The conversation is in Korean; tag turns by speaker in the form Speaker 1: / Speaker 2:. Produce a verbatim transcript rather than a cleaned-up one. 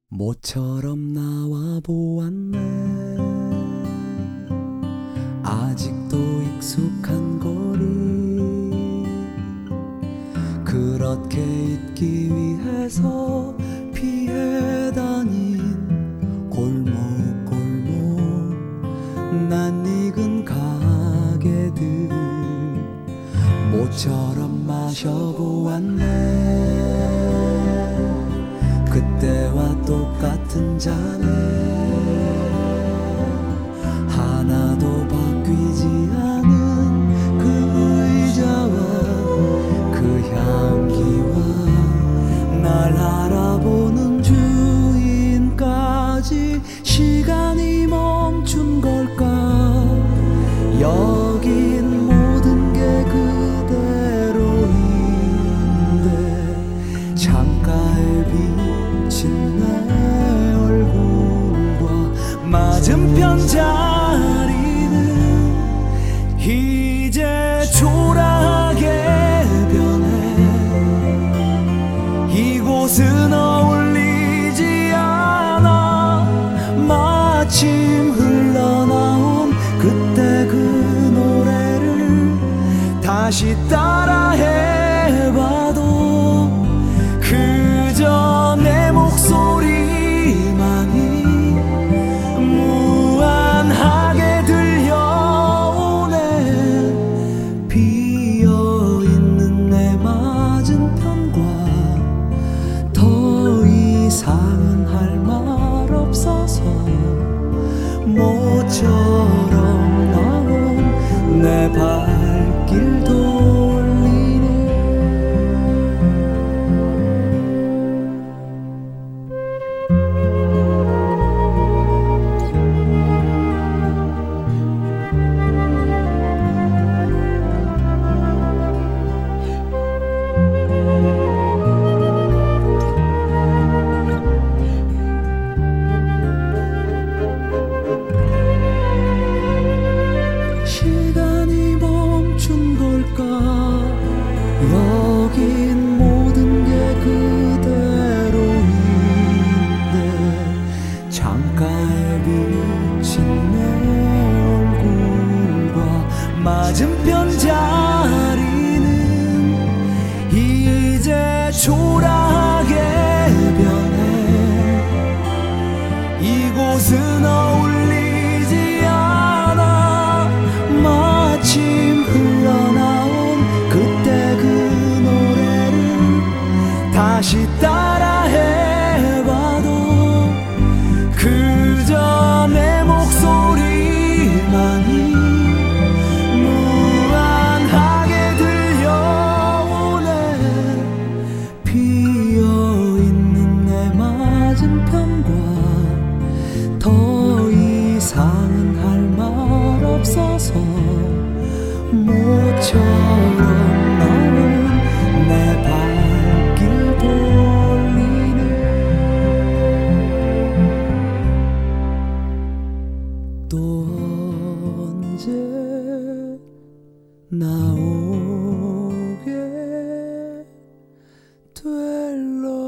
Speaker 1: 모처럼 나와 보았네. 아직도 익숙한 거리, 그렇게 잊기 위해서 피해 다닌 골목골목 낯익은 가게들 모처럼 마셔보았네. 그때와 똑같은 잔에 하나도 바뀌지 않은 그 의자와 그 향기와 날 알아보는 주인까지 시간이 멈춘 걸까. 여긴 모든 게 그대로인데 창가에 비친 내 얼굴과 맞은편 자리는 이제 초라하게 변해. 이곳은 어울리지 않아. 마침 흘러나온 그때 그 노래를 다시 따라해봐도 그저 내 목소리만이 무한하게 들려오네. 비어있는 내 맞은편과 더 이상은 할 말 없어서 모처럼 나온 내 발길 돌리네. 시간이 멈춘 걸까. 여긴 모든 게 그대로인데 창가에 비친 내 얼굴과 맞은편 자리는 이제 초라하게 변해. 이곳은 어울리지 않아. 마침 흘러나온 그때 그 노래를 다시 따라해봐도 그저 내 목소리만이 무한하게 들려오네. 비어있는 내 맞은편과 더 이상은 할 말 없어서 모처럼 나온 내 발길 돌리네. 또 언제 나오게 될러.